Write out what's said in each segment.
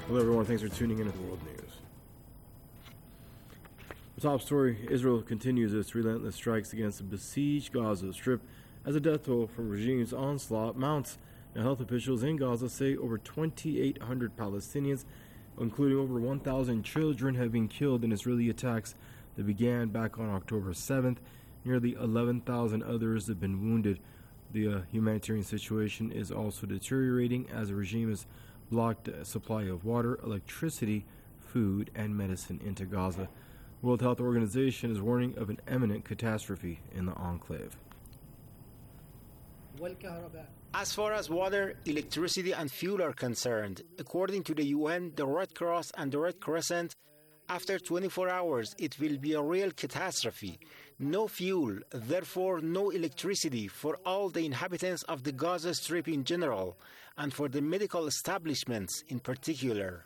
Hello everyone, thanks for tuning in to the World News. The top story, Israel continues its relentless strikes against the besieged Gaza Strip as the death toll from regime's onslaught mounts. Now, health officials in Gaza say over 2,800 Palestinians, including over 1,000 children, have been killed in Israeli attacks that began back on October 7th. Nearly 11,000 others have been wounded. The humanitarian situation is also deteriorating as the regime has blocked a supply of water, electricity, food, and medicine into Gaza. The World Health Organization is warning of an imminent catastrophe in the enclave. As far as water, electricity, and fuel are concerned, according to the UN, the Red Cross, and the Red Crescent, after 24 hours, it will be a real catastrophe. No fuel, therefore no electricity for all the inhabitants of the Gaza Strip in general, and for the medical establishments in particular.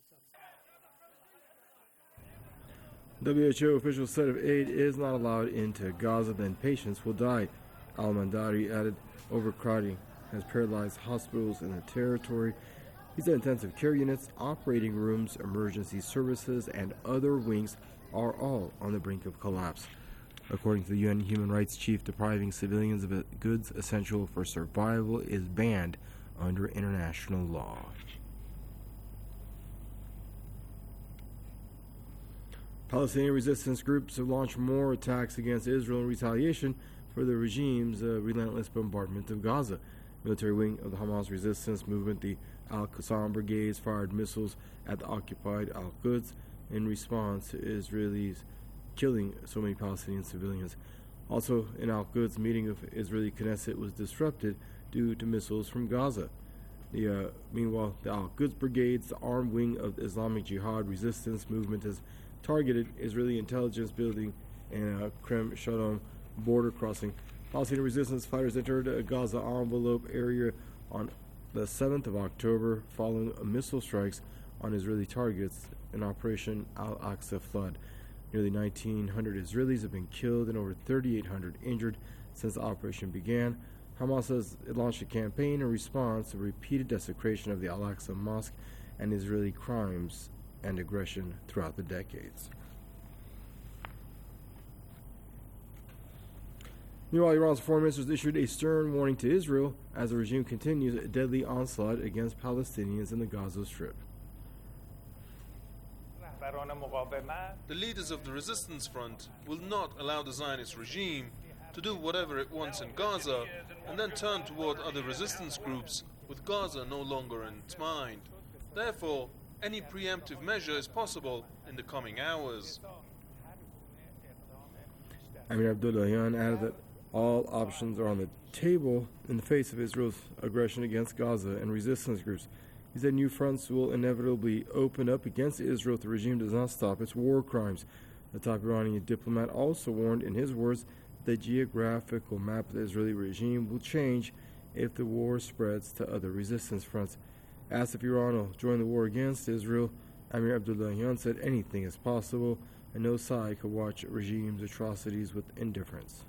WHO officials said if aid is not allowed into Gaza, then patients will die. Al-Mandari added overcrowding has paralyzed hospitals in the territory. He said intensive care units, operating rooms, emergency services, and other wings are all on the brink of collapse. According to the UN Human Rights Chief, depriving civilians of goods essential for survival is banned under international law. Palestinian resistance groups have launched more attacks against Israel in retaliation for the regime's relentless bombardment of Gaza. Military wing of the Hamas resistance movement, the Al-Qassam brigades, fired missiles at the occupied Al-Quds in response to Israelis killing so many Palestinian civilians. Also, in Al-Quds, meeting of Israeli Knesset was disrupted due to missiles from Gaza. Meanwhile, the Al-Quds brigades, the armed wing of the Islamic Jihad resistance movement, has targeted Israeli intelligence building and Kerem Shalom border crossing. Palestinian resistance fighters entered a Gaza envelope area on the 7th of October following missile strikes on Israeli targets in Operation Al-Aqsa Flood. Nearly 1,900 Israelis have been killed and over 3,800 injured since the operation began. Hamas says it launched a campaign in response to repeated desecration of the Al-Aqsa Mosque and Israeli crimes and aggression throughout the decades. Meanwhile, Iran's foreign minister has issued a stern warning to Israel as the regime continues a deadly onslaught against Palestinians in the Gaza Strip. The leaders of the resistance front will not allow the Zionist regime to do whatever it wants in Gaza and then turn toward other resistance groups with Gaza no longer in its mind. Therefore, any preemptive measure is possible in the coming hours. Amir Abdullahian added that all options are on the table in the face of Israel's aggression against Gaza and resistance groups. He said new fronts will inevitably open up against Israel if the regime does not stop its war crimes. The top Iranian diplomat also warned in his words the geographical map of the Israeli regime will change if the war spreads to other resistance fronts. Asked if Iran will join the war against Israel, Amir Abdullahian said anything is possible and no side could watch regime's atrocities with indifference.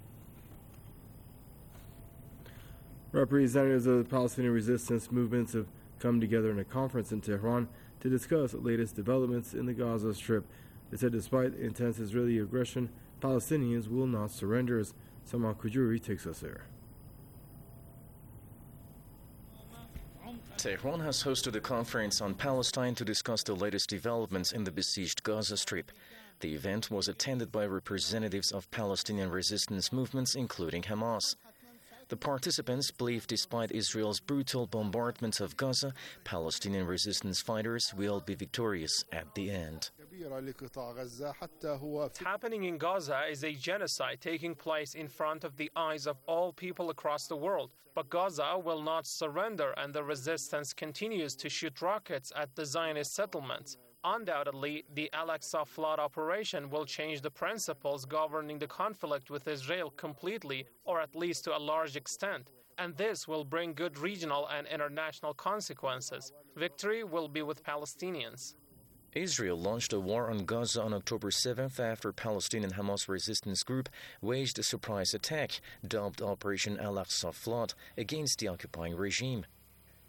Representatives of the Palestinian resistance movements have come together in a conference in Tehran to discuss the latest developments in the Gaza Strip. They said despite intense Israeli aggression, Palestinians will not surrender, as Saman Kujuri takes us there. Tehran has hosted a conference on Palestine to discuss the latest developments in the besieged Gaza Strip. The event was attended by representatives of Palestinian resistance movements, including Hamas. The participants believe despite Israel's brutal bombardment of Gaza, Palestinian resistance fighters will be victorious at the end. What's happening in Gaza is a genocide taking place in front of the eyes of all people across the world. But Gaza will not surrender, and the resistance continues to shoot rockets at the Zionist settlements. Undoubtedly, the Al-Aqsa flood operation will change the principles governing the conflict with Israel completely, or at least to a large extent. And this will bring good regional and international consequences. Victory will be with Palestinians. Israel launched a war on Gaza on October 7th after Palestinian Hamas resistance group waged a surprise attack, dubbed Operation Al-Aqsa Flood, against the occupying regime.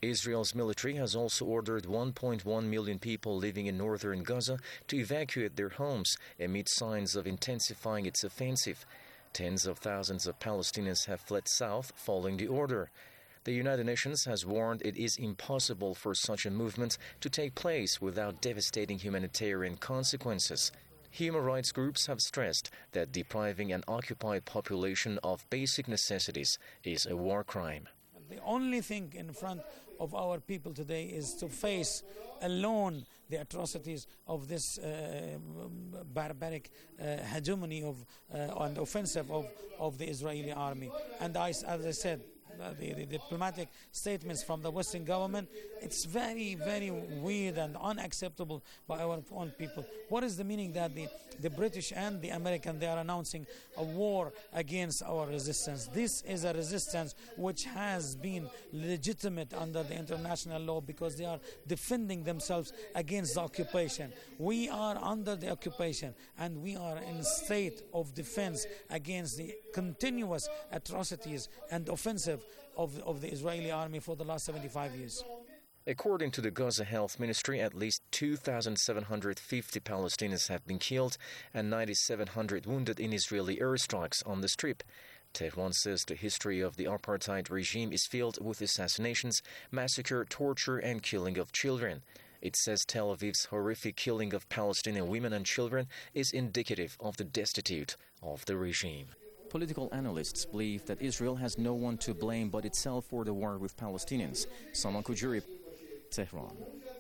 Israel's military has also ordered 1.1 million people living in northern Gaza to evacuate their homes amid signs of intensifying its offensive. Tens of thousands of Palestinians have fled south following the order. The United Nations has warned it is impossible for such a movement to take place without devastating humanitarian consequences. Human rights groups have stressed that depriving an occupied population of basic necessities is a war crime. The only thing in front of our people today is to face alone the atrocities of this barbaric hegemony and offensive of the Israeli army. And as I said, the diplomatic statements from the Western government, it's very, very weird and unacceptable by our own people. What is the meaning that the British and the American, they are announcing a war against our resistance? This is a resistance which has been legitimate under the international law because they are defending themselves against the occupation. We are under the occupation and we are in a state of defense against the continuous atrocities and offensive of the Israeli army for the last 75 years. According to the Gaza Health Ministry, at least 2,750 Palestinians have been killed and 9,700 wounded in Israeli airstrikes on the Strip. Tehran says the history of the apartheid regime is filled with assassinations, massacre, torture, and killing of children. It says Tel Aviv's horrific killing of Palestinian women and children is indicative of the destitute of the regime. Political analysts believe that Israel has no one to blame but itself for the war with Palestinians. Salman Khoujouri, Tehran.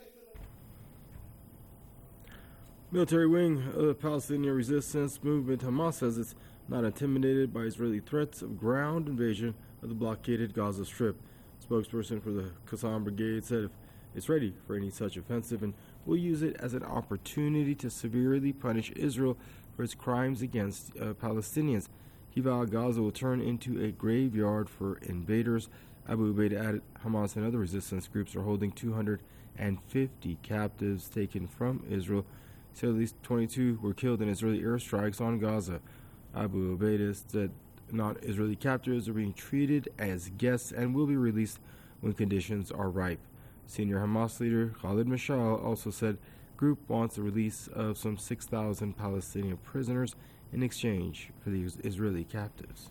Military wing of the Palestinian resistance movement Hamas says it's not intimidated by Israeli threats of ground invasion of the blockaded Gaza Strip. Spokesperson for the Qassam Brigade said it's ready for any such offensive and will use it as an opportunity to severely punish Israel for its crimes against Palestinians. He vowed Gaza will turn into a graveyard for invaders. Abu Ubaida added Hamas and other resistance groups are holding 250 captives taken from Israel. He said at least 22 were killed in Israeli airstrikes on Gaza. Abu Ubaida said non-Israeli captives are being treated as guests and will be released when conditions are ripe. Senior Hamas leader Khalid Mashal also said group wants the release of some 6,000 Palestinian prisoners in exchange for the Israeli captives.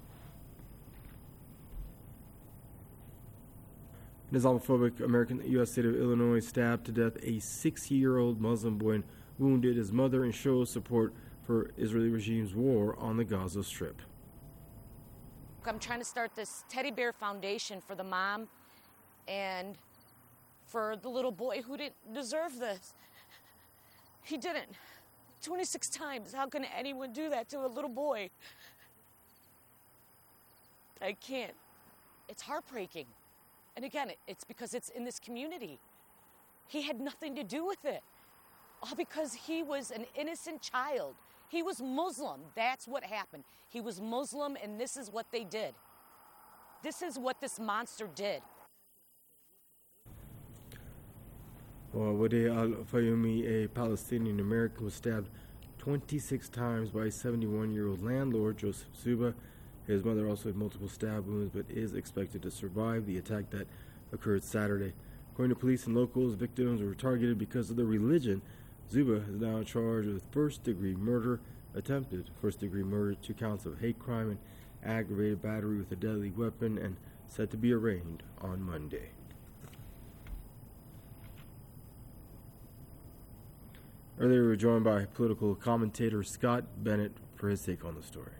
An Islamophobic American U.S. state of Illinois stabbed to death a 6-year-old Muslim boy and wounded his mother and shows support for Israeli regime's war on the Gaza Strip. I'm trying to start this teddy bear foundation for the mom and for the little boy who didn't deserve this. He didn't. 26 times. How can anyone do that to a little boy? I can't. It's heartbreaking. And again, it's because it's in this community. He had nothing to do with it. All because he was an innocent child. He was Muslim. That's what happened. He was Muslim, and this is what they did. This is what this monster did. Well, Wadeh Al-Fayumi, a Palestinian American, was stabbed 26 times by a 71-year-old landlord, Joseph Zuba. His mother also had multiple stab wounds, but is expected to survive the attack that occurred Saturday. According to police and locals, victims were targeted because of their religion. Zuba is now charged with first-degree murder, attempted first-degree murder, 2 counts of hate crime, and aggravated battery with a deadly weapon, and set to be arraigned on Monday. Earlier, we were joined by political commentator Scott Bennett for his take on the story.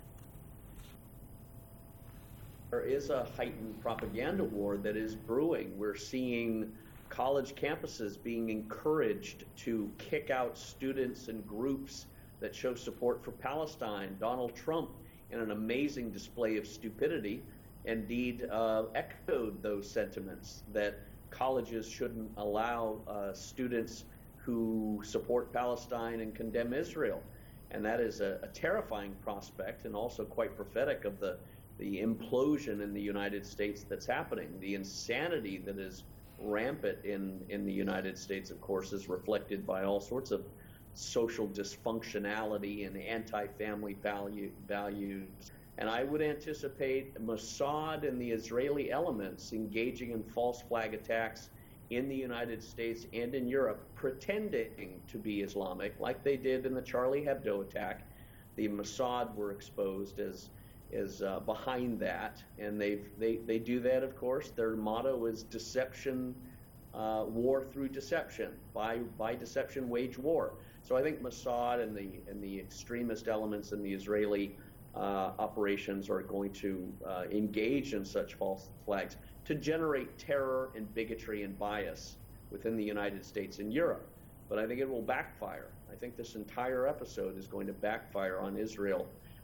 There is a heightened propaganda war that is brewing. We're seeing college campuses being encouraged to kick out students and groups that show support for Palestine. Donald Trump, in an amazing display of stupidity, indeed echoed those sentiments that colleges shouldn't allow students who support Palestine and condemn Israel. And that is a terrifying prospect and also quite prophetic of the implosion in the United States that's happening. The insanity that is rampant in the United States, of course, is reflected by all sorts of social dysfunctionality and anti-family values. And I would anticipate Mossad and the Israeli elements engaging in false flag attacks in the United States and in Europe pretending to be Islamic, like they did in the Charlie Hebdo attack. The Mossad were exposed as behind that, and they do that, of course. Their motto is deception, war through deception. By deception, wage war. So I think Mossad and the extremist elements in the Israeli operations are going to engage in such false flags to generate terror and bigotry and bias within the United States and Europe. But I think it will backfire. I think this entire episode is going to backfire on Israel.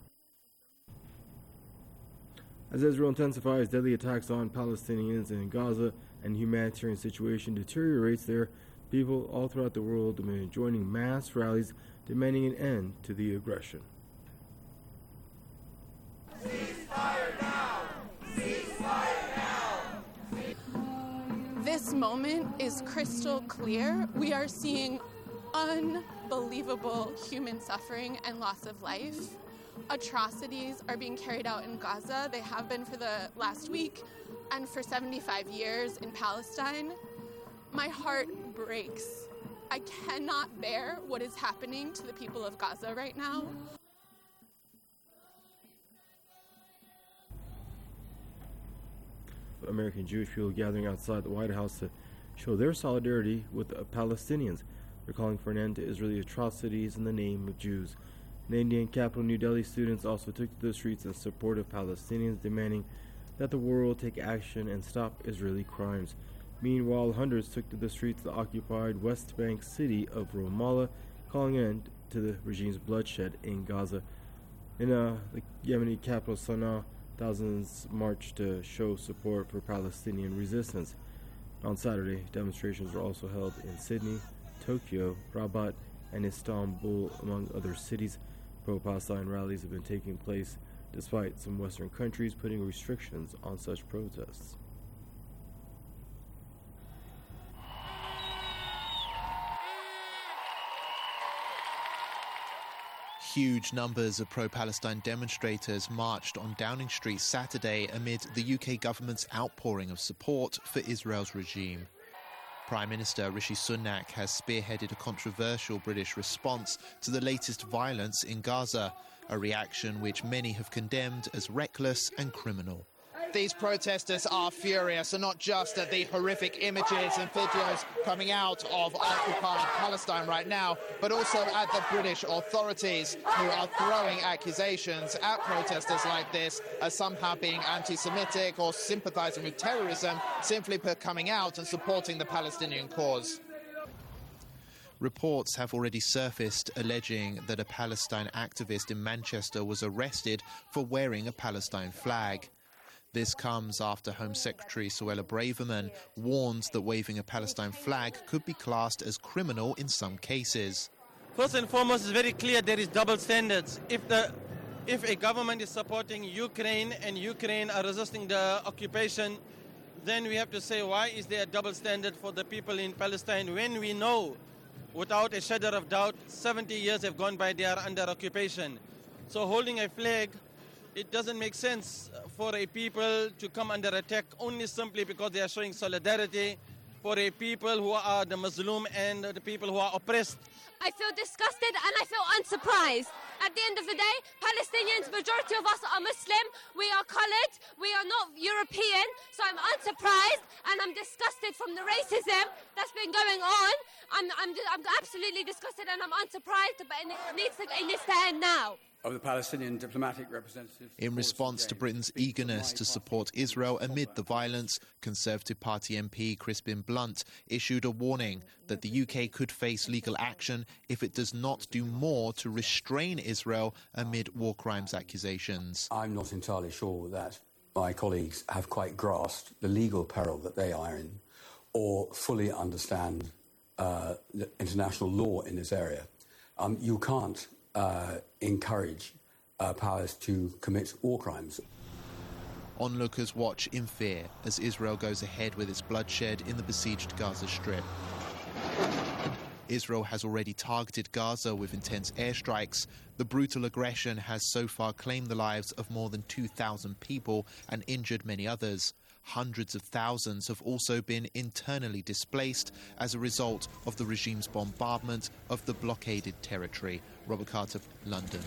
As Israel intensifies deadly attacks on Palestinians in Gaza and the humanitarian situation deteriorates there, people all throughout the world have been joining mass rallies demanding an end to the aggression. Ceasefire now! Ceasefire now! This moment is crystal clear. We are seeing unbelievable human suffering and loss of life. Atrocities are being carried out in Gaza. They have been for the last week and for 75 years in Palestine. My heart breaks. I cannot bear what is happening to the people of Gaza right now. American Jewish people gathering outside the White House to show their solidarity with the Palestinians. They're calling for an end to Israeli atrocities in the name of Jews. In the Indian capital, New Delhi, students also took to the streets in support of Palestinians, demanding that the world take action and stop Israeli crimes. Meanwhile, hundreds took to the streets of the occupied West Bank city of Ramallah, calling an end to the regime's bloodshed in Gaza. In the Yemeni capital, Sana'a, thousands marched to show support for Palestinian resistance. On Saturday, demonstrations were also held in Sydney, Tokyo, Rabat, and Istanbul, among other cities. Pro-Palestine rallies have been taking place despite some Western countries putting restrictions on such protests. Huge numbers of pro-Palestine demonstrators marched on Downing Street Saturday amid the UK government's outpouring of support for Israel's regime. Prime Minister Rishi Sunak has spearheaded a controversial British response to the latest violence in Gaza, a reaction which many have condemned as reckless and criminal. These protesters are furious, and not just at the horrific images and videos coming out of occupied Palestine right now, but also at the British authorities, who are throwing accusations at protesters like this as somehow being anti-Semitic or sympathizing with terrorism, simply for coming out and supporting the Palestinian cause. Reports have already surfaced alleging that a Palestine activist in Manchester was arrested for wearing a Palestine flag. This comes after Home Secretary Suella Braverman warned that waving a Palestine flag could be classed as criminal in some cases. First and foremost, it's very clear there is double standards. If a government is supporting Ukraine and Ukraine are resisting the occupation, then we have to say, why is there a double standard for the people in Palestine when we know, without a shadow of doubt, 70 years have gone by, they are under occupation. So holding a flag, it doesn't make sense for a people to come under attack only simply because they are showing solidarity for a people who are the Muslim and the people who are oppressed. I feel disgusted and I feel unsurprised. At the end of the day, Palestinians, majority of us are Muslim, we are coloured, we are not European, so I'm unsurprised and I'm disgusted from the racism that's been going on. I'm absolutely disgusted and I'm unsurprised, but it needs to end now. Of the Palestinian diplomatic representatives. In response to Britain's eagerness to support Israel amid the violence, Conservative Party MP Crispin Blunt issued a warning that the UK could face legal action if it does not do more to restrain Israel amid war crimes accusations. I'm not entirely sure that my colleagues have quite grasped the legal peril that they are in or fully understand the international law in this area. You can't encourage powers to commit war crimes. Onlookers watch in fear as Israel goes ahead with its bloodshed in the besieged Gaza Strip. Israel has already targeted Gaza with intense airstrikes. The brutal aggression has so far claimed the lives of more than 2,000 people and injured many others. Hundreds of thousands have also been internally displaced as a result of the regime's bombardment of the blockaded territory. Robert Carter, London.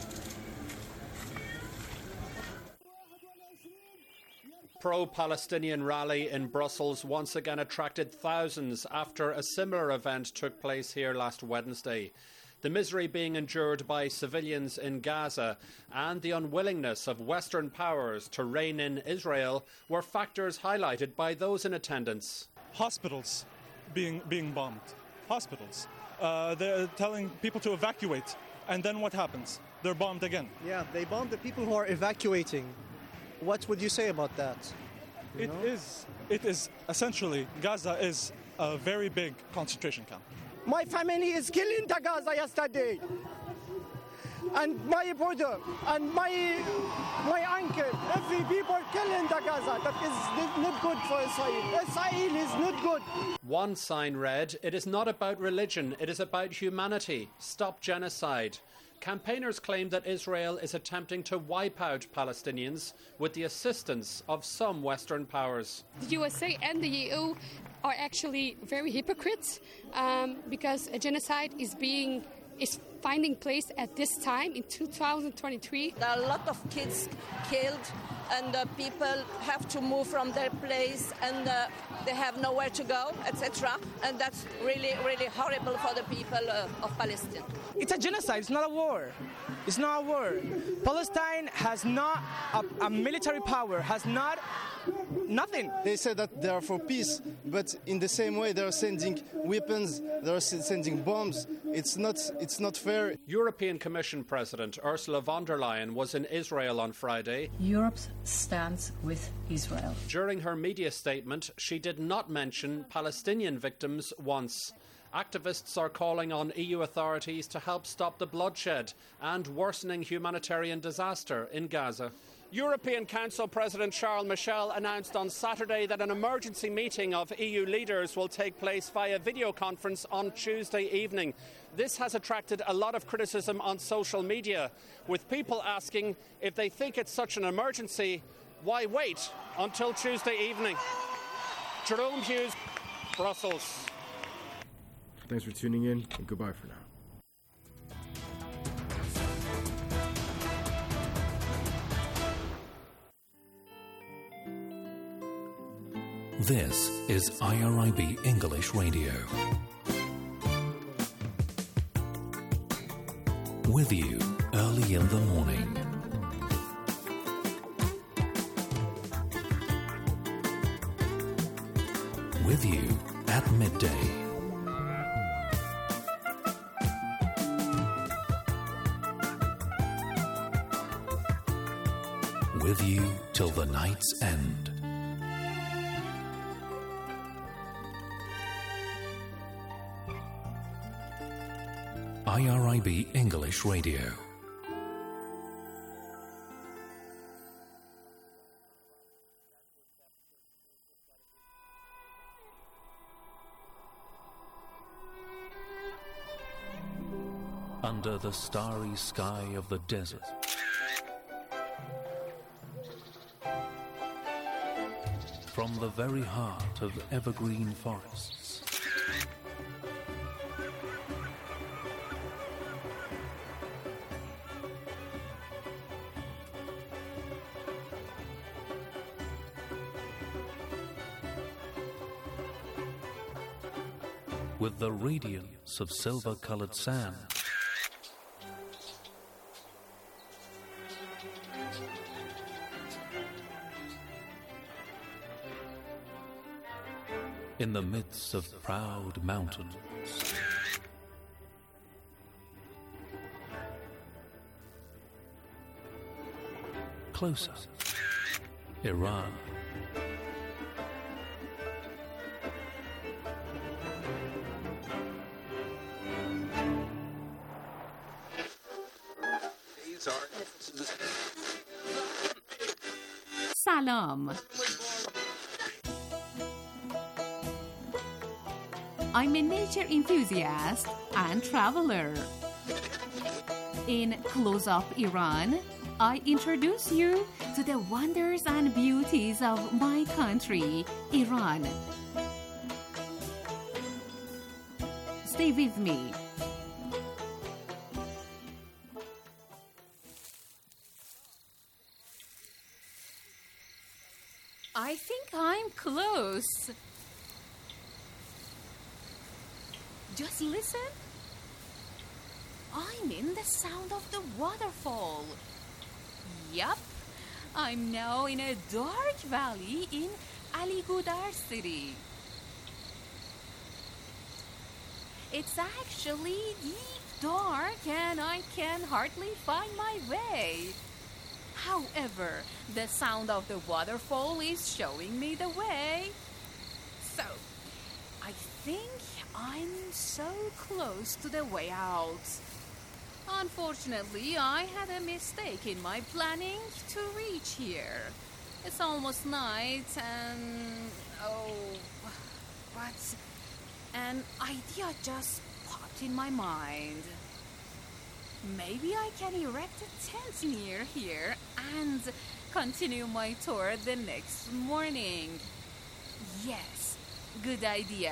Pro-Palestinian rally in Brussels once again attracted thousands after a similar event took place here last Wednesday. The misery being endured by civilians in Gaza and the unwillingness of Western powers to rein in Israel were factors highlighted by those in attendance. Hospitals being bombed. Hospitals. They're telling people to evacuate. And then what happens? They're bombed again. Yeah, they bombed the people who are evacuating. What would you say about that? It is essentially, Gaza is a very big concentration camp. My family is killed in Gaza yesterday. And my brother and my uncle, every people killed in Gaza. That is not good for Israel. Israel is not good. One sign read, "It is not about religion, it is about humanity. Stop genocide." Campaigners claim that Israel is attempting to wipe out Palestinians with the assistance of some Western powers. The USA and the EU are actually very hypocrites because a genocide is finding place at this time in 2023. There are a lot of kids killed, and people have to move from their place, and they have nowhere to go, etc. And that's really, really horrible for the people of Palestine. It's a genocide. It's not a war. It's not a war. Palestine has not a military power, has not nothing. They say that they are for peace, but in the same way they are sending weapons, they are sending bombs. It's not fair. European Commission President Ursula von der Leyen was in Israel on Friday. Europe stands with Israel. During her media statement, she did not mention Palestinian victims once. Activists are calling on EU authorities to help stop the bloodshed and worsening humanitarian disaster in Gaza. European Council President Charles Michel announced on Saturday that an emergency meeting of EU leaders will take place via video conference on Tuesday evening. This has attracted a lot of criticism on social media, with people asking if they think it's such an emergency, why wait until Tuesday evening? Jerome Hughes, Brussels. Thanks for tuning in, and goodbye for now. This is IRIB English Radio. With you early in the morning. With you at midday. With you till the night's end. IRIB English Radio. Under the starry sky of the desert, from the very heart of evergreen forests, with the radiance of silver-colored sand, in the midst of proud mountains, closer, Iran. Salam. I'm a nature enthusiast and traveler. In Close Up Iran, I introduce you to the wonders and beauties of my country, Iran. Stay with me. I think I'm close. Just listen. I'm in the sound of the waterfall. Yup, I'm now in a dark valley in Aligudar city. It's actually deep dark and I can hardly find my way. However, the sound of the waterfall is showing me the way. So, I think I'm so close to the way out. Unfortunately, I had a mistake in my planning to reach here. It's almost night and... but an idea just popped in my mind. Maybe I can erect a tent near here and continue my tour the next morning. Yes, good idea.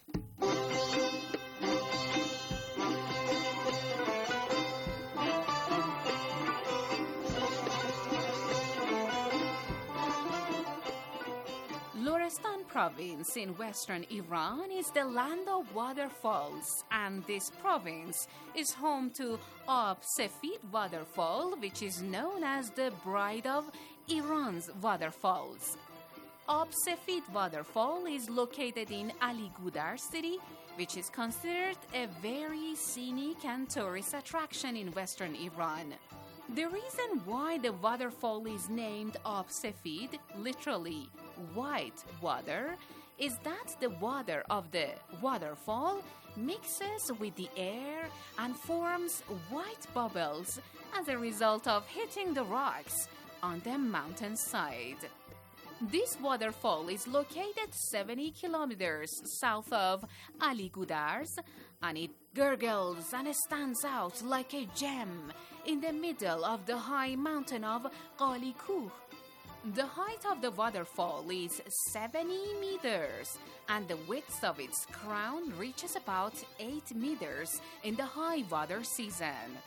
Lorestan province in western Iran is the land of waterfalls, and this province is home to Ab Sefid waterfall, which is known as the Bride of Iran's waterfalls. Ab Sefid waterfall is located in Aligudar city, which is considered a very scenic and tourist attraction in western Iran. The reason why the waterfall is named Ab Sefid, literally white water, is that the water of the waterfall mixes with the air and forms white bubbles as a result of hitting the rocks on the mountainside. This waterfall is located 70 kilometers south of Aligudars, and it gurgles and stands out like a gem in the middle of the high mountain of Qalikuh. The height of the waterfall is 70 meters, and the width of its crown reaches about 8 meters in the high water season.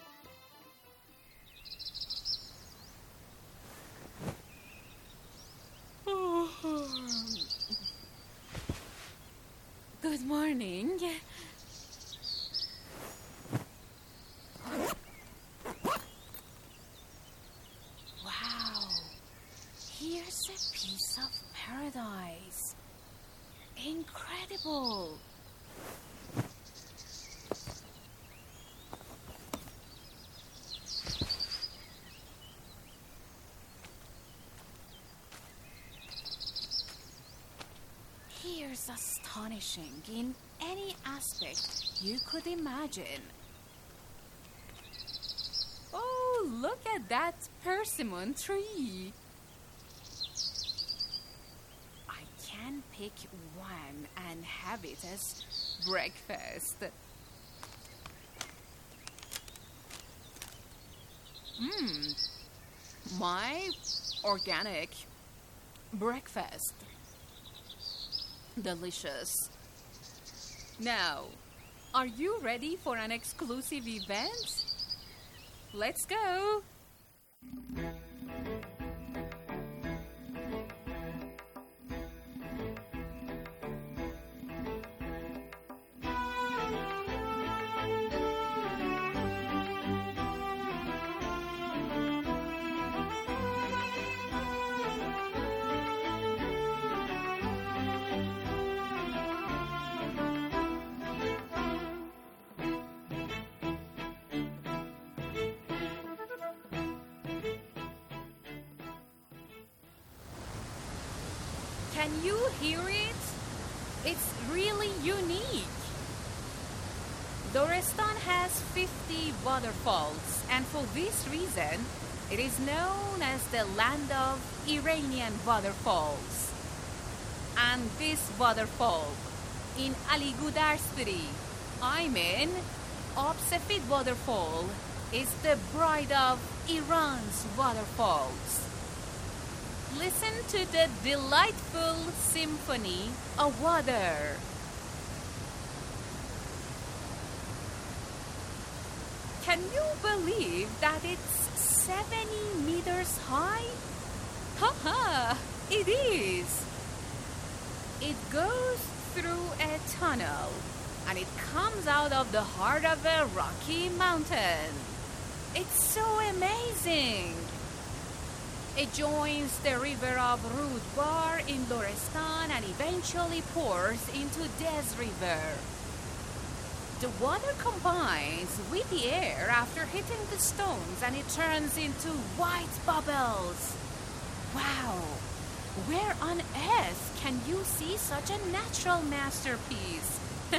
Good morning. Wow, here's a piece of paradise. Incredible. Here's astonishing in any aspect you could imagine. Oh, look at that persimmon tree. I can pick one and have it as breakfast. My organic breakfast. Delicious. Now, are you ready for an exclusive event? Let's go! Can you hear it? It's really unique. Lorestan has 50 waterfalls, and for this reason, it is known as the land of Iranian waterfalls. And this waterfall in Aligudar city, I mean, Ab Sefid waterfall, is the bride of Iran's waterfalls. Listen to the delightful symphony of water. Can you believe that it's 70 meters high? Haha, it is. It goes through a tunnel and it comes out of the heart of a rocky mountain. It's so amazing. It joins the river of Rudbar in Lorestan and eventually pours into Des River. The water combines with the air after hitting the stones and it turns into white bubbles. Wow! Where on earth can you see such a natural masterpiece?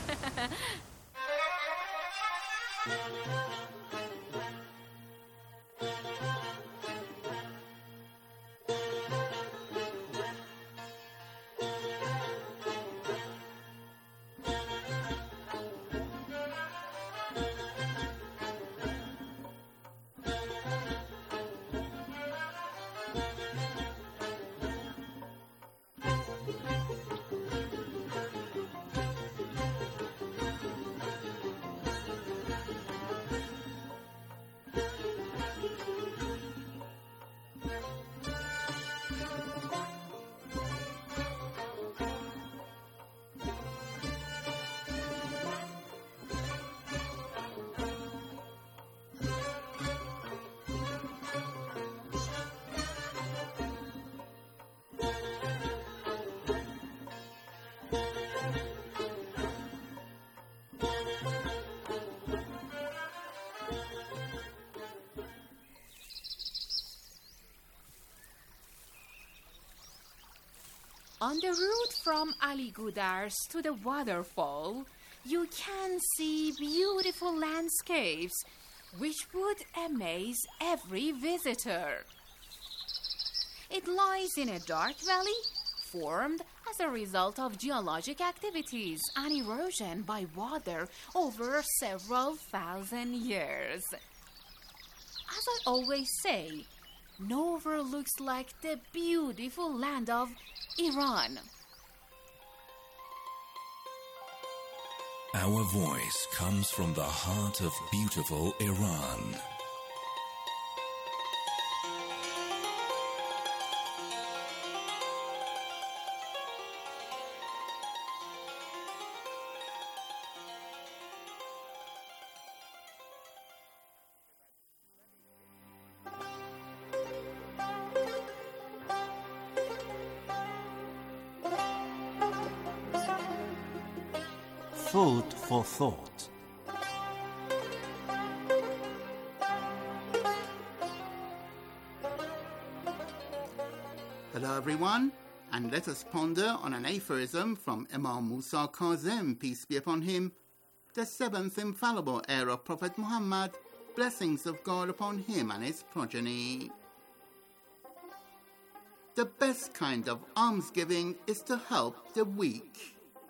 On the route from Ali Gudars to the waterfall, you can see beautiful landscapes which would amaze every visitor. It lies in a dark valley formed as a result of geologic activities and erosion by water over several thousand years. As I always say, nowhere looks like the beautiful land of Iran. Our voice comes from the heart of beautiful Iran. Food for thought. Hello everyone, and let us ponder on an aphorism from Imam Musa Kazim, peace be upon him, the seventh infallible heir of Prophet Muhammad, blessings of God upon him and his progeny. The best kind of almsgiving is to help the weak.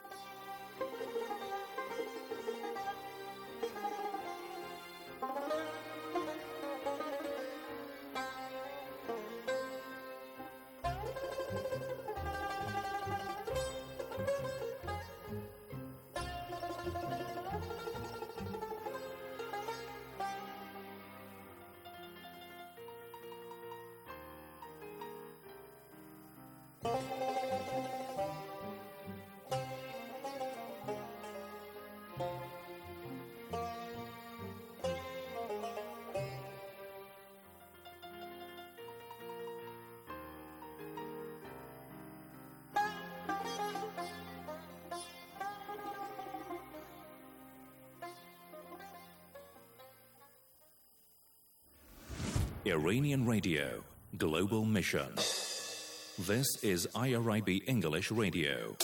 Iranian Radio, Global Mission. This is IRIB English Radio.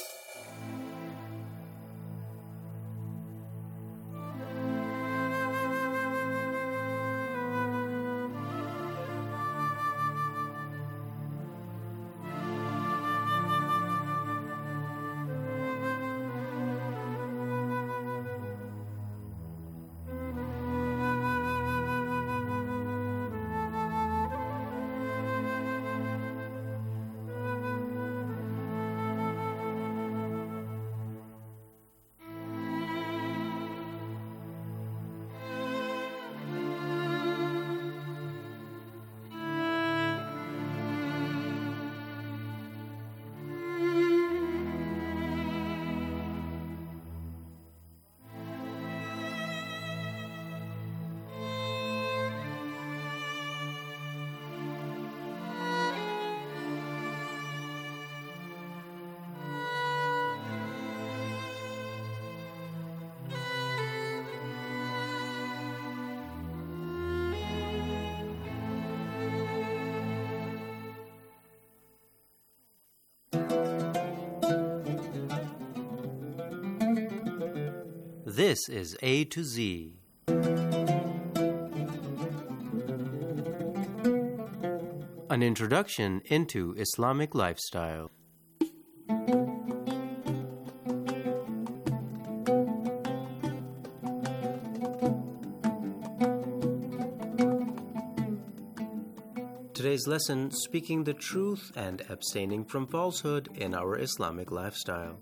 This is A to Z. An introduction into Islamic lifestyle. Today's lesson, speaking the truth and abstaining from falsehood in our Islamic lifestyle.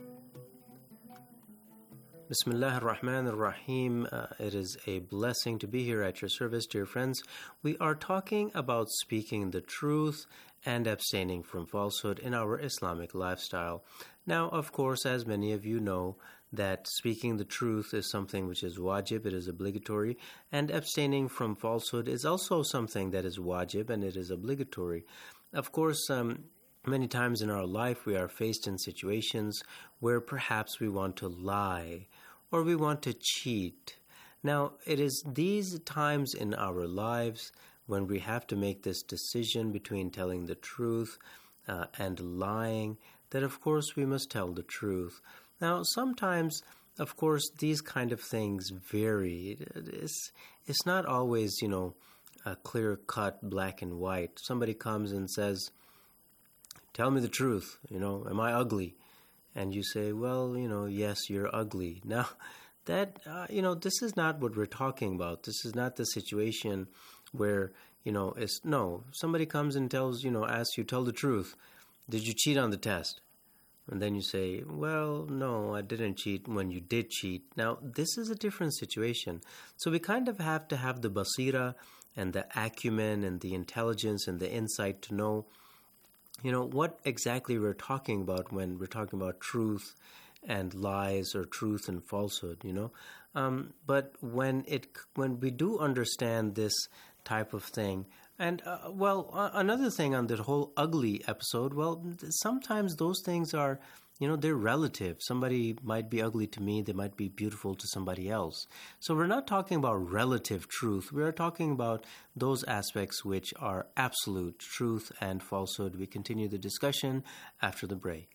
Bismillah ar-Rahman ar-Rahim. It is a blessing to be here at your service, dear friends. We are talking about speaking the truth and abstaining from falsehood in our Islamic lifestyle. Now, of course, as many of you know, that speaking the truth is something which is wajib, it is obligatory, and abstaining from falsehood is also something that is wajib and it is obligatory. Of course, many times in our life we are faced in situations where perhaps we want to lie or we want to cheat. Now, it is these times in our lives when we have to make this decision between telling the truth and lying that, of course, we must tell the truth. Now, sometimes, of course, these kind of things vary. It's not always, a clear-cut black and white. Somebody comes and says, tell me the truth, am I ugly? And you say, well, yes, you're ugly. Now, that, this is not what we're talking about. This is not the situation where, somebody comes and asks you, tell the truth. Did you cheat on the test? And then you say, well, no, I didn't cheat when you did cheat. Now, this is a different situation. So we kind of have to have the basira and the acumen and the intelligence and the insight to know, what exactly we're talking about when we're talking about truth and lies or truth and falsehood, But when we do understand this type of thing, and, another thing on the whole ugly episode, sometimes those things are, they're relative. Somebody might be ugly to me, they might be beautiful to somebody else. So we're not talking about relative truth. We are talking about those aspects which are absolute truth and falsehood. We continue the discussion after the break.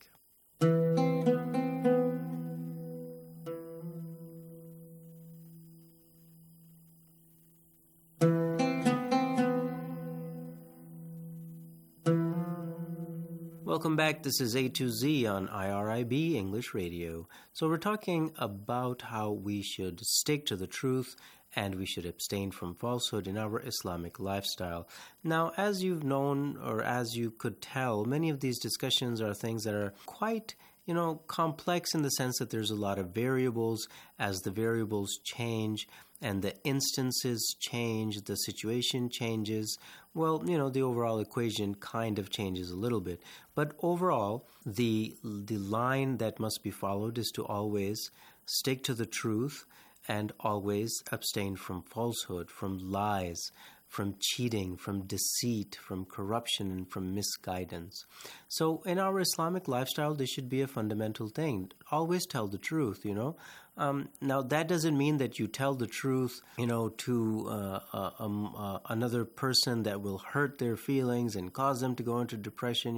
Welcome back. This is A to Z on IRIB English Radio. So we're talking about how we should stick to the truth and we should abstain from falsehood in our Islamic lifestyle. Now, as you've known or as you could tell, many of these discussions are things that are quite complex in the sense that there's a lot of variables. As the variables change and the instances change, the situation changes, the overall equation kind of changes a little bit. But overall, the line that must be followed is to always stick to the truth and always abstain from falsehood, from lies, from cheating, from deceit, from corruption, and from misguidance. So in our Islamic lifestyle, this should be a fundamental thing. Always tell the truth, Now, that doesn't mean that you tell the truth, to another person that will hurt their feelings and cause them to go into depression,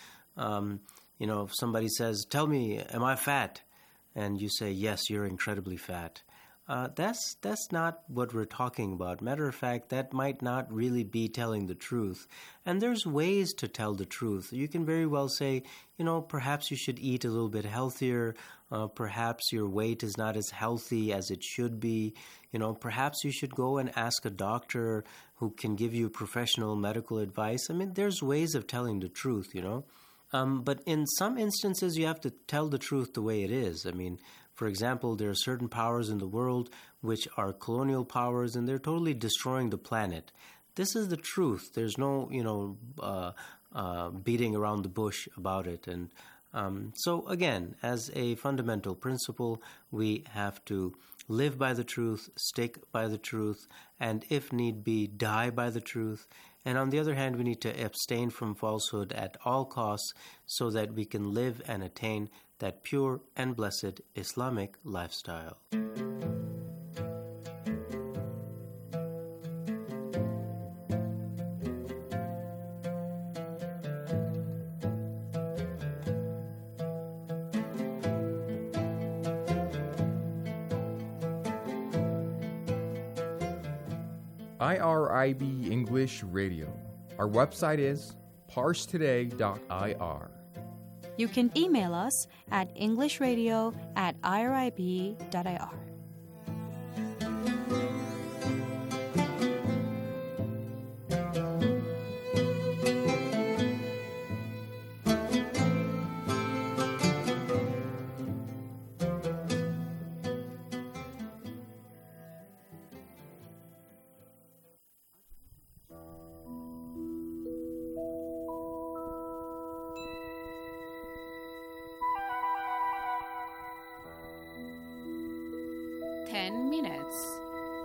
if somebody says, tell me, am I fat? And you say, yes, you're incredibly fat. That's not what we're talking about. Matter of fact, that might not really be telling the truth. And there's ways to tell the truth. You can very well say, perhaps you should eat a little bit healthier. Perhaps your weight is not as healthy as it should be. Perhaps you should go and ask a doctor who can give you professional medical advice. I mean, there's ways of telling the truth, But in some instances, you have to tell the truth the way it is. I mean, for example, there are certain powers in the world which are colonial powers, and they're totally destroying the planet. This is the truth. There's no, beating around the bush about it. And so, again, as a fundamental principle, we have to live by the truth, stick by the truth, and if need be, die by the truth. And on the other hand, we need to abstain from falsehood at all costs so that we can live and attain that pure and blessed Islamic lifestyle. IRIB English Radio. Our website is parsetoday.ir. You can email us at englishradio@irib.ir. Minutes.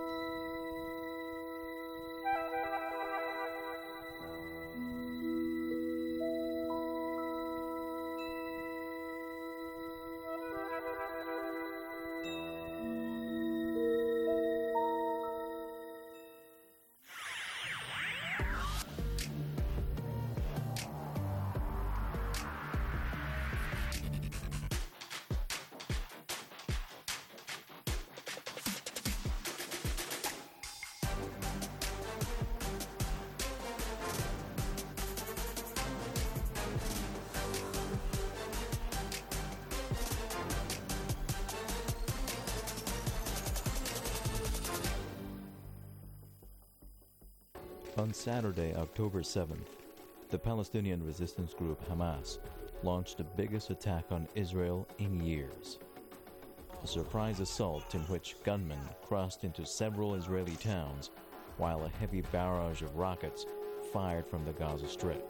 On Saturday, October 7th, the Palestinian resistance group Hamas launched the biggest attack on Israel in years. A surprise assault in which gunmen crossed into several Israeli towns while a heavy barrage of rockets fired from the Gaza Strip.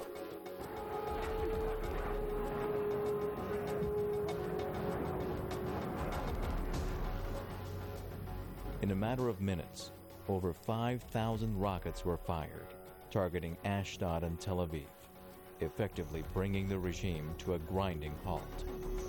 In a matter of minutes, over 5,000 rockets were fired, targeting Ashdod and Tel Aviv, effectively bringing the regime to a grinding halt.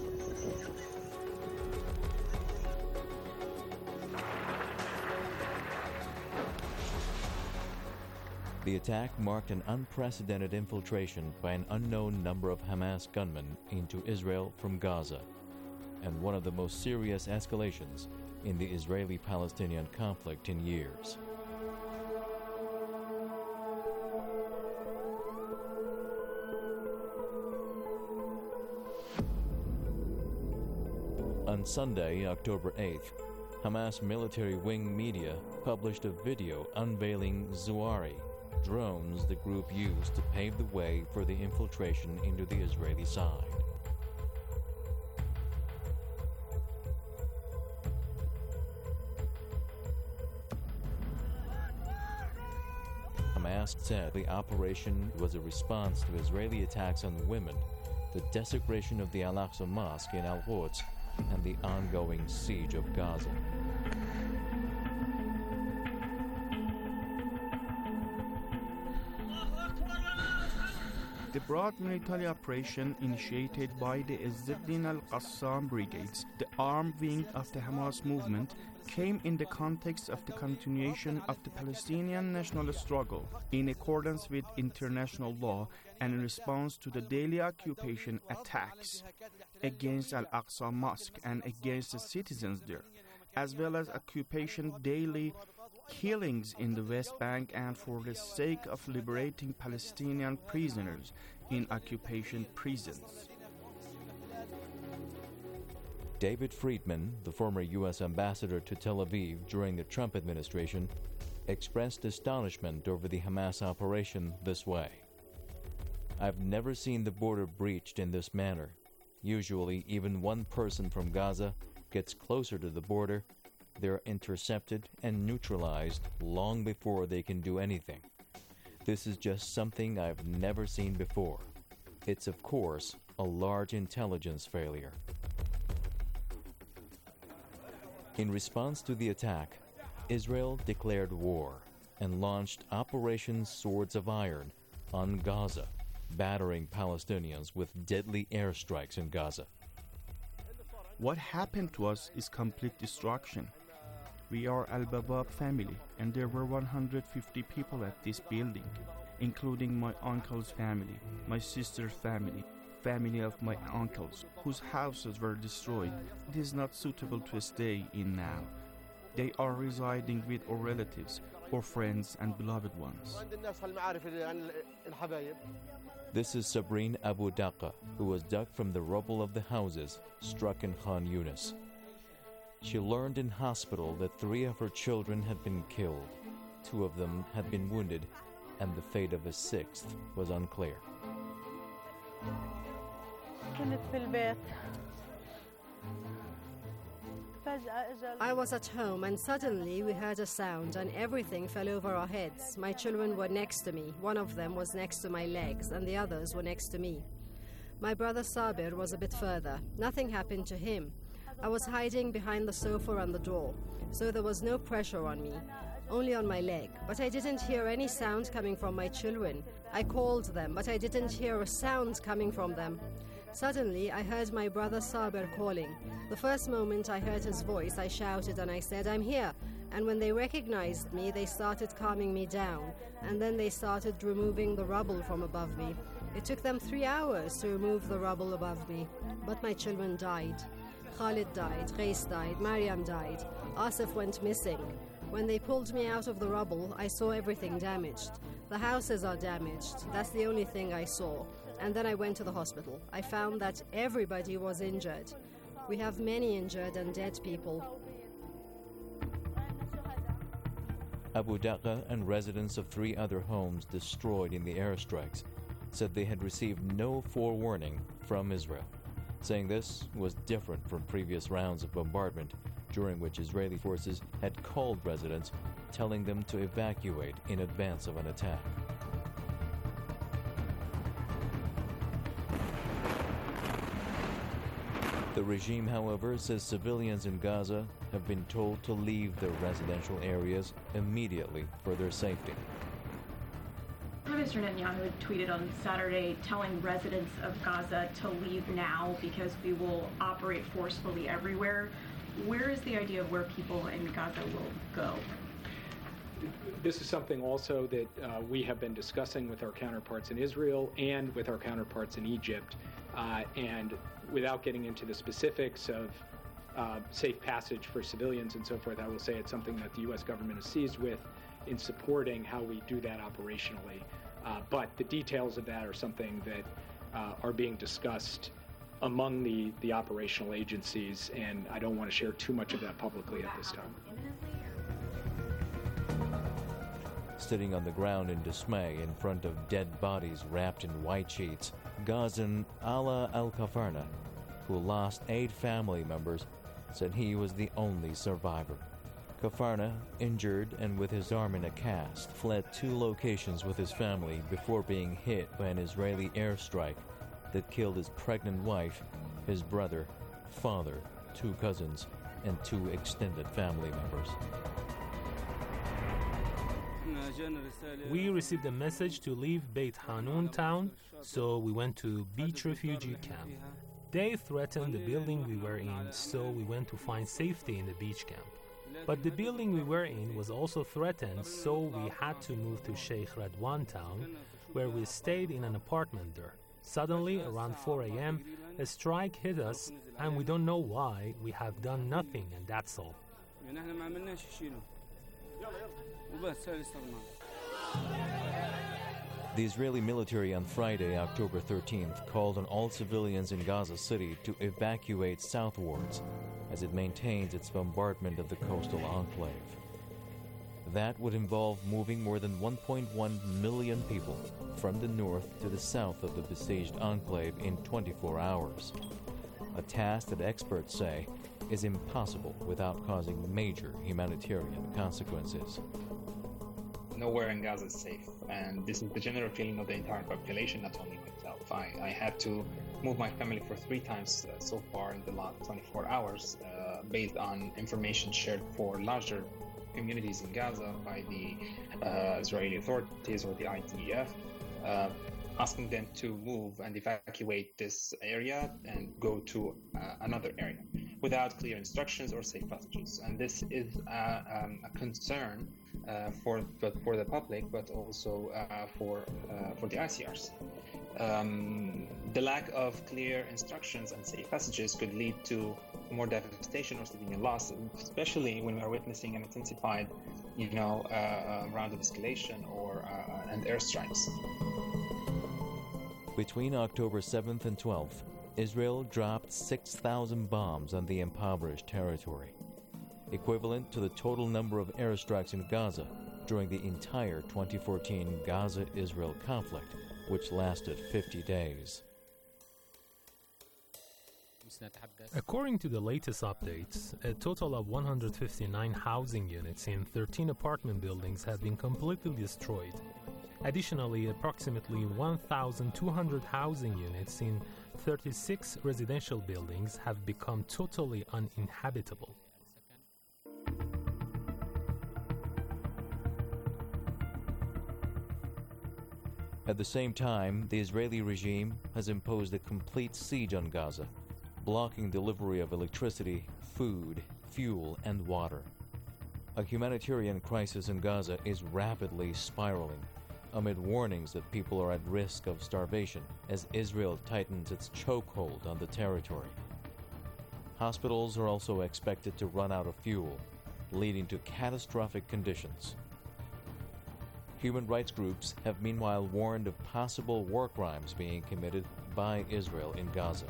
The attack marked an unprecedented infiltration by an unknown number of Hamas gunmen into Israel from Gaza, and one of the most serious escalations in the Israeli-Palestinian conflict in years. On Sunday, October 8th, Hamas military wing media published a video unveiling Zuari, drones the group used to pave the way for the infiltration into the Israeli side. Hamas said the operation was a response to Israeli attacks on women, the desecration of the Al-Aqsa Mosque in Al-Quds, and the ongoing siege of Gaza. The broad military operation initiated by the Izzuddin al-Qassam brigades, the armed wing of the Hamas movement, came in the context of the continuation of the Palestinian national struggle in accordance with international law and in response to the daily occupation attacks against Al-Aqsa Mosque and against the citizens there, as well as occupation daily killings in the West Bank and for the sake of liberating Palestinian prisoners in occupation prisons. David Friedman, the former U.S. ambassador to Tel Aviv during the Trump administration, expressed astonishment over the Hamas operation this way. "I've never seen the border breached in this manner. Usually, even one person from Gaza gets closer to the border, they're intercepted and neutralized long before they can do anything. This is just something I've never seen before. It's, of course, a large intelligence failure." In response to the attack, Israel declared war and launched Operation Swords of Iron on Gaza, battering Palestinians with deadly airstrikes in Gaza. What happened to us is complete destruction. We are Al-Babab family, and there were 150 people at this building, including my uncle's family, my sister's family, family of my uncles, whose houses were destroyed. It is not suitable to stay in now. They are residing with our relatives or friends and beloved ones. This is Sabrine Abu Daqa, who was dug from the rubble of the houses struck in Khan Yunis. She learned in hospital that 3 of her children had been killed, 2 of them had been wounded, and the fate of a 6th was unclear. I was at home and suddenly we heard a sound and everything fell over our heads. My children were next to me. One of them was next to my legs and the others were next to me. My brother Sabir was a bit further. Nothing happened to him. I was hiding behind the sofa and the door, so there was no pressure on me, only on my leg. But I didn't hear any sound coming from my children. I called them, but I didn't hear a sound coming from them. Suddenly, I heard my brother Sabir calling. The first moment I heard his voice, I shouted and I said, "I'm here." And when they recognized me, they started calming me down, and then they started removing the rubble from above me. It took them 3 hours to remove the rubble above me, but my children died. Khalid died, Qais died, Mariam died, Asif went missing. When they pulled me out of the rubble, I saw everything damaged. The houses are damaged, that's the only thing I saw. And then I went to the hospital. I found that everybody was injured. We have many injured and dead people. Abu Daqa and residents of 3 other homes destroyed in the airstrikes said they had received no forewarning from Israel, saying this was different from previous rounds of bombardment during which Israeli forces had called residents, telling them to evacuate in advance of an attack. The regime, however, says civilians in Gaza have been told to leave their residential areas immediately for their safety. Prime Minister Netanyahu tweeted on Saturday telling residents of Gaza to leave now because we will operate forcefully everywhere. Where is the idea of where people in Gaza will go? This is something also that we have been discussing with our counterparts in Israel and with our counterparts in Egypt. And without getting into the specifics of safe passage for civilians and so forth, I will say it's something that the U.S. government is seized with in supporting how we do that operationally. But the details of that are something that are being discussed among the operational agencies, and I don't want to share too much of that publicly at this time. Sitting on the ground in dismay in front of dead bodies wrapped in white sheets, Gazan Ala Al-Kafarna, who lost 8 family members, said he was the only survivor. Kafarna, injured and with his arm in a cast, fled 2 locations with his family before being hit by an Israeli airstrike that killed his pregnant wife, his brother, father, 2 cousins, and 2 extended family members. We received a message to leave Beit Hanun town, so we went to Beach Refugee Camp. They threatened the building we were in, so we went to find safety in the beach camp. But the building we were in was also threatened, so we had to move to Sheikh Radwan town, where we stayed in an apartment there. Suddenly, around 4 a.m., a strike hit us, and we don't know why. We have done nothing, and that's all. The Israeli military on Friday, October 13th, called on all civilians in Gaza City to evacuate southwards as it maintains its bombardment of the coastal enclave. That would involve moving more than 1.1 million people from the north to the south of the besieged enclave in 24 hours, a task that experts say is impossible without causing major humanitarian consequences. Nowhere in Gaza is safe, and this is the general feeling of the entire population, not only myself. I had to move my family for 3 times so far in the last 24 hours, based on information shared for larger communities in Gaza by the Israeli authorities or the IDF, asking them to move and evacuate this area and go to another area without clear instructions or safe passages. And this is a concern for the public, but also for the ICRs. The lack of clear instructions and safe passages could lead to more devastation or civilian loss, especially when we are witnessing an intensified, round of escalation and airstrikes. Between October 7th and 12th, Israel dropped 6,000 bombs on the impoverished territory, equivalent to the total number of airstrikes in Gaza during the entire 2014 Gaza-Israel conflict, which lasted 50 days. According to the latest updates, a total of 159 housing units in 13 apartment buildings have been completely destroyed. Additionally, approximately 1,200 housing units in 36 residential buildings have become totally uninhabitable. At the same time, the Israeli regime has imposed a complete siege on Gaza, blocking delivery of electricity, food, fuel, and water. A humanitarian crisis in Gaza is rapidly spiraling, amid warnings that people are at risk of starvation as Israel tightens its chokehold on the territory. Hospitals are also expected to run out of fuel, leading to catastrophic conditions. Human rights groups have meanwhile warned of possible war crimes being committed by Israel in Gaza.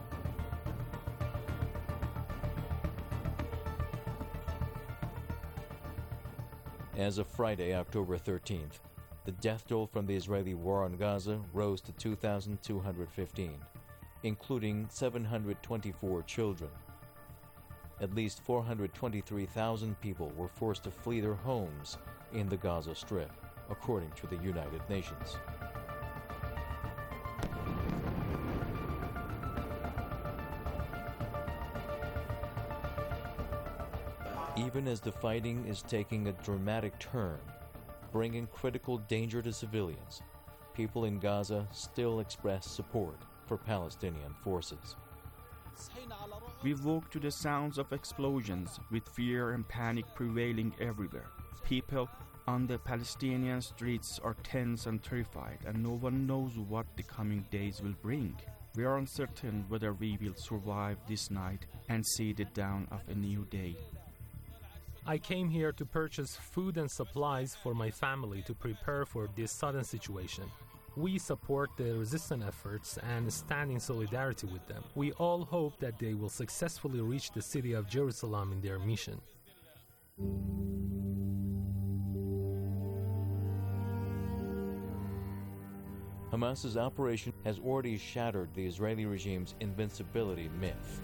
As of Friday, October 13th, the death toll from the Israeli war on Gaza rose to 2,215, including 724 children. At least 423,000 people were forced to flee their homes in the Gaza Strip, according to the United Nations. Even as the fighting is taking a dramatic turn, bringing critical danger to civilians, people in Gaza still express support for Palestinian forces. We woke to the sounds of explosions, with fear and panic prevailing everywhere. People on the Palestinian streets are tense and terrified, and no one knows what the coming days will bring. We are uncertain whether we will survive this night and see the dawn of a new day. I came here to purchase food and supplies for my family to prepare for this sudden situation. We support the resistance efforts and stand in solidarity with them. We all hope that they will successfully reach the city of Jerusalem in their mission. Hamas's operation has already shattered the Israeli regime's invincibility myth.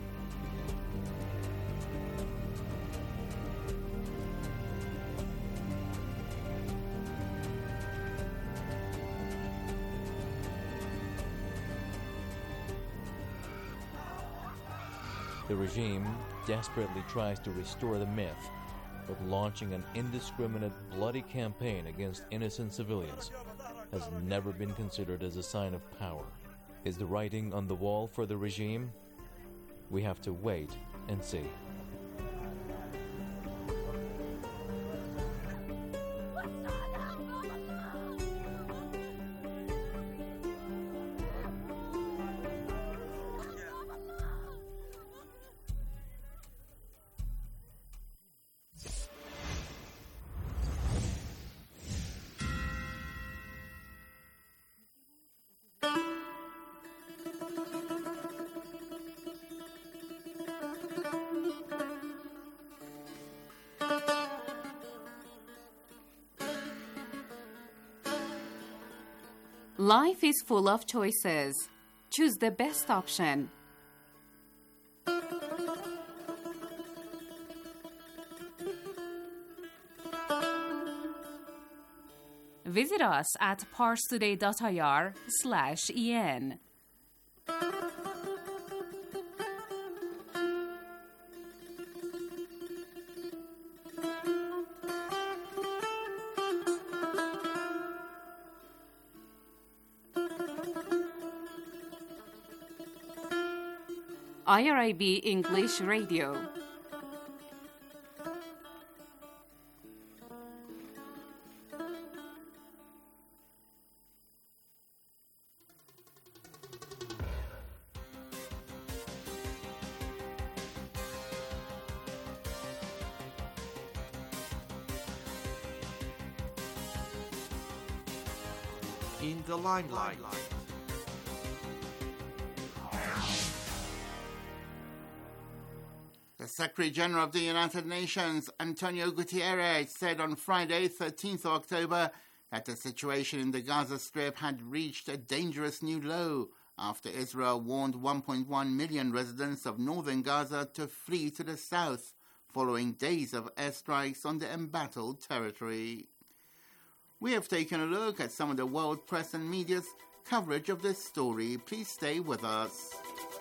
The regime desperately tries to restore the myth, but launching an indiscriminate, bloody campaign against innocent civilians has never been considered as a sign of power. Is the writing on the wall for the regime? We have to wait and see. Life is full of choices. Choose the best option. Visit us at parstoday.ir/en. IRIB English Radio. in the limelight. The Secretary General of the United Nations, Antonio Guterres, said on Friday, 13th of October, that the situation in the Gaza Strip had reached a dangerous new low after Israel warned 1.1 million residents of northern Gaza to flee to the south following days of airstrikes on the embattled territory. We have taken a look at some of the world press and media's coverage of this story. Please stay with us.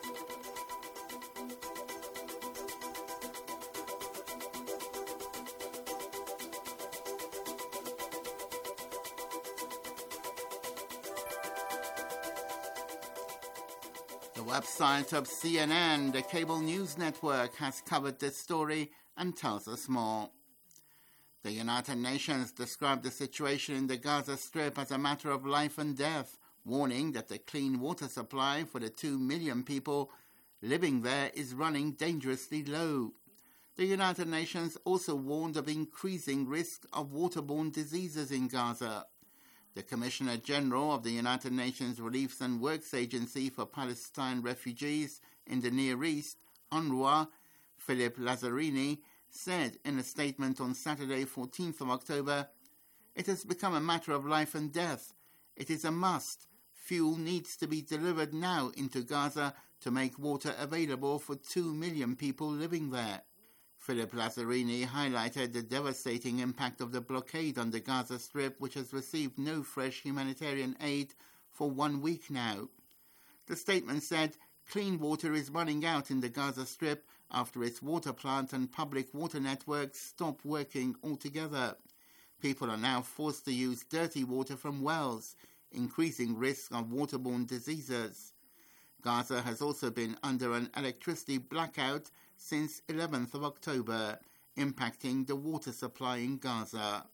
The website of CNN, the cable news network, has covered this story and tells us more. The United Nations described the situation in the Gaza Strip as a matter of life and death, warning that the clean water supply for the 2 million people living there is running dangerously low. The United Nations also warned of increasing risk of waterborne diseases in Gaza. The Commissioner General of the United Nations Relief and Works Agency for Palestine Refugees in the Near East, UNRWA, Philip Lazzarini, said in a statement on Saturday, 14th of October, "It has become a matter of life and death. It is a must. Fuel needs to be delivered now into Gaza to make water available for 2 million people living there." Philip Lazzarini highlighted the devastating impact of the blockade on the Gaza Strip, which has received no fresh humanitarian aid for 1 week now. The statement said, "Clean water is running out in the Gaza Strip after its water plant and public water networks stop working altogether. People are now forced to use dirty water from wells, increasing risk of waterborne diseases. Gaza has also been under an electricity blackout since 11th of October, impacting the water supply in Gaza."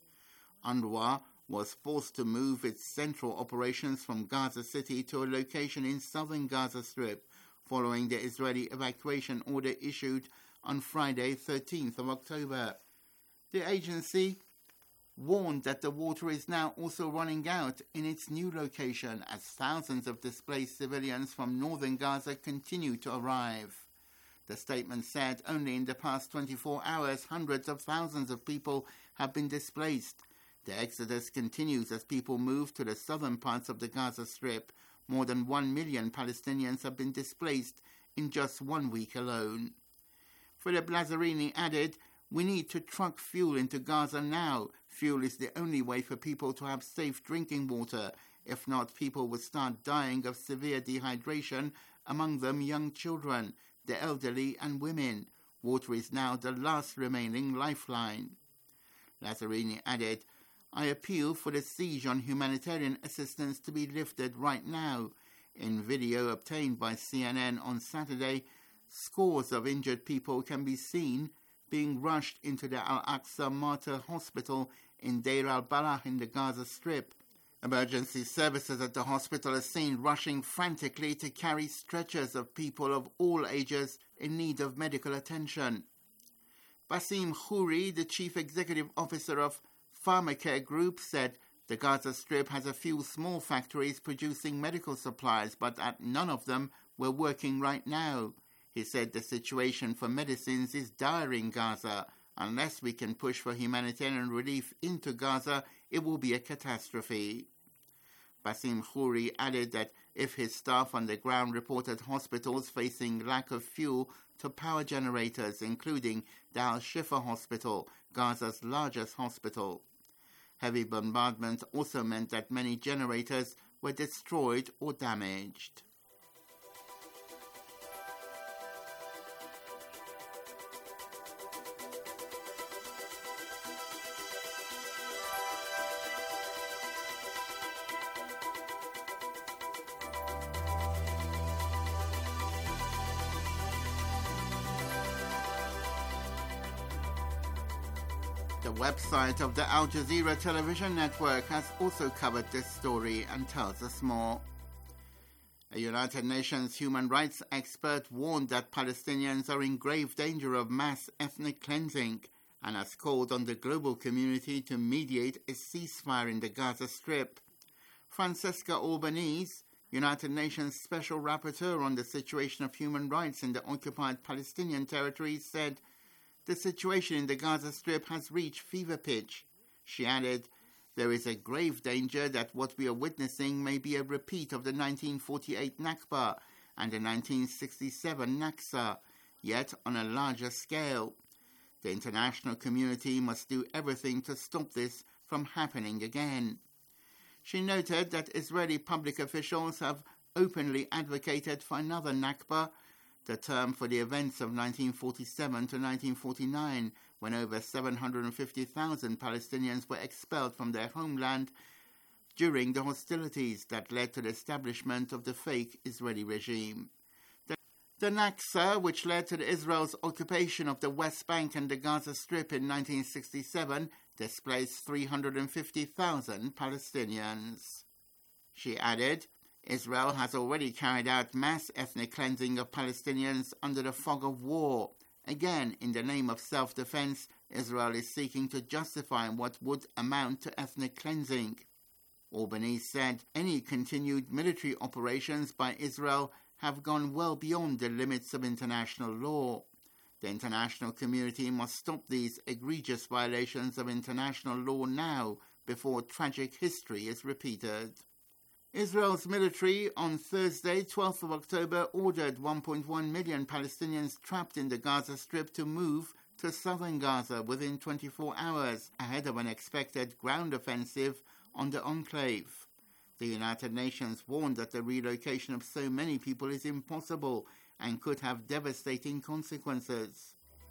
UNRWA was forced to move its central operations from Gaza City to a location in southern Gaza Strip, following the Israeli evacuation order issued on Friday, 13th of October. The agency warned that the water is now also running out in its new location as thousands of displaced civilians from northern Gaza continue to arrive. The statement said only in the past 24 hours, hundreds of thousands of people have been displaced. The exodus continues as people move to the southern parts of the Gaza Strip. More than 1 million Palestinians have been displaced in just 1 week alone. Philip Lazzarini added, "We need to truck fuel into Gaza now. Fuel is the only way for people to have safe drinking water. If not, people will start dying of severe dehydration, among them young children, the elderly and women. Water is now the last remaining lifeline." Lazzarini added, "I appeal for the siege on humanitarian assistance to be lifted right now." In video obtained by CNN on Saturday, scores of injured people can be seen being rushed into the Al-Aqsa Martyr Hospital in Deir al-Balah in the Gaza Strip. Emergency services at the hospital are seen rushing frantically to carry stretchers of people of all ages in need of medical attention. Basim Khouri, the chief executive officer of Pharmacare Group, said the Gaza Strip has a few small factories producing medical supplies, but that none of them were working right now. He said the situation for medicines is dire in Gaza. Unless we can push for humanitarian relief into Gaza, it will be a catastrophe. Basim Khouri added that if his staff on the ground reported hospitals facing lack of fuel to power generators, including the Al-Shifa Hospital, Gaza's largest hospital. Heavy bombardment also meant that many generators were destroyed or damaged. The website of the Al Jazeera television network has also covered this story and tells us more. A United Nations human rights expert warned that Palestinians are in grave danger of mass ethnic cleansing and has called on the global community to mediate a ceasefire in the Gaza Strip. Francesca Albanese, United Nations Special Rapporteur on the situation of human rights in the occupied Palestinian territories, said, "The situation in the Gaza Strip has reached fever pitch." She added, "There is a grave danger that what we are witnessing may be a repeat of the 1948 Nakba and the 1967 Naksa, yet on a larger scale. The international community must do everything to stop this from happening again." She noted that Israeli public officials have openly advocated for another Nakba, the term for the events of 1947 to 1949, when over 750,000 Palestinians were expelled from their homeland during the hostilities that led to the establishment of the fake Israeli regime. The Naksa, which led to Israel's occupation of the West Bank and the Gaza Strip in 1967, displaced 350,000 Palestinians. She added, "Israel has already carried out mass ethnic cleansing of Palestinians under the fog of war. Again, in the name of self-defense, Israel is seeking to justify what would amount to ethnic cleansing." Albanese said, "Any continued military operations by Israel have gone well beyond the limits of international law. The international community must stop these egregious violations of international law now, before tragic history is repeated." Israel's military on Thursday, 12th of October, ordered 1.1 million Palestinians trapped in the Gaza Strip to move to southern Gaza within 24 hours, ahead of an expected ground offensive on the enclave. The United Nations warned that the relocation of so many people is impossible and could have devastating consequences.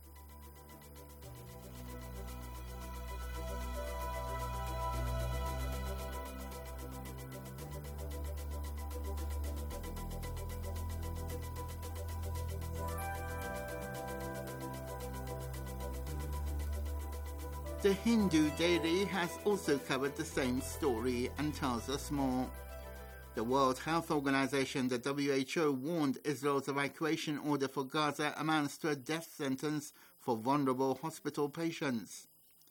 The Hindu Daily has also covered the same story and tells us more. The World Health Organization, the WHO, warned Israel's evacuation order for Gaza amounts to a death sentence for vulnerable hospital patients.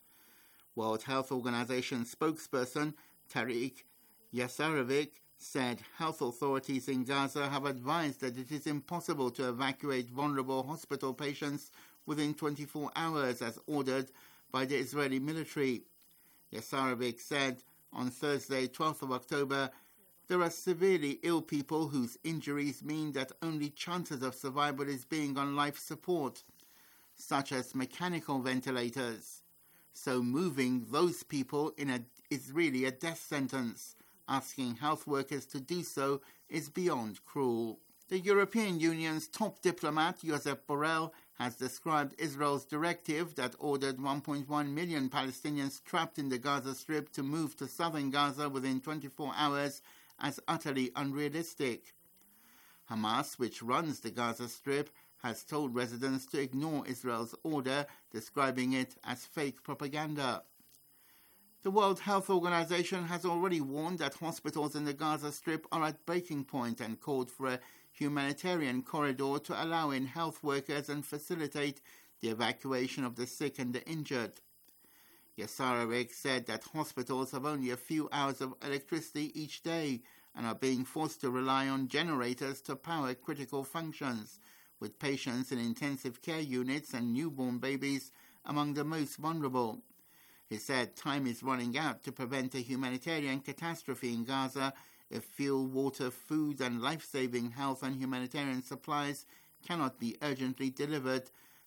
World Health Organization spokesperson Tariq Yasarevic said health authorities in Gaza have advised that it is impossible to evacuate vulnerable hospital patients within 24 hours as ordered by the Israeli military. Yasarevic said on Thursday, 12th of October, "There are severely ill people whose injuries mean that only chances of survival is being on life support, such as mechanical ventilators. So moving those people is really a death sentence. Asking health workers to do so is beyond cruel." The European Union's top diplomat, Josep Borrell, has described Israel's directive that ordered 1.1 million Palestinians trapped in the Gaza Strip to move to southern Gaza within 24 hours as utterly unrealistic. Hamas, which runs the Gaza Strip, has told residents to ignore Israel's order, describing it as fake propaganda. The World Health Organization has already warned that hospitals in the Gaza Strip are at breaking point and called for a humanitarian corridor to allow in health workers and facilitate the evacuation of the sick and the injured. Yasarevic said that hospitals have only a few hours of electricity each day and are being forced to rely on generators to power critical functions, with patients in intensive care units and newborn babies among the most vulnerable. He said time is running out to prevent a humanitarian catastrophe in Gaza if fuel, water, food and life-saving health and humanitarian supplies cannot be urgently delivered